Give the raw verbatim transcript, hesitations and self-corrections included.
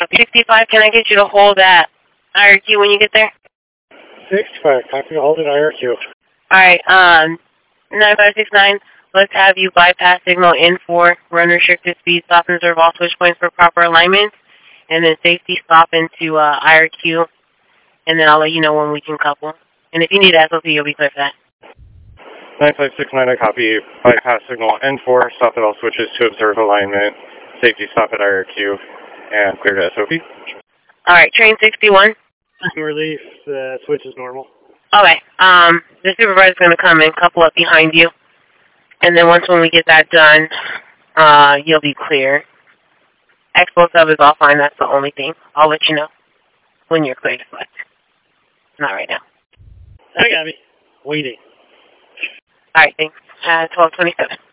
sixty-five, can I get you to hold that I R Q when you get there? sixty-five, copy, hold it I R Q. Alright, um, nine five six nine, let's have you bypass signal N four, run restricted speed, stop and reserve all switch points for proper alignment, and then safety stop into uh, I R Q, and then I'll let you know when we can couple. And if you need S O P, you'll be clear for that. nine five six nine, I copy. Bypass signal N four, stop at all switches to observe alignment, safety stop at I R Q, and clear to S O P. Alright, train sixty-one. Relief, the uh, switch is normal. Okay, um, the supervisor's going to come and couple up behind you. And then once when we get that done, uh, you'll be clear. Expo sub is all fine, that's the only thing. I'll let you know when you're clear to select. Not right now. I got me. Waiting. Alright, thanks. Uh, twelve twenty-seven.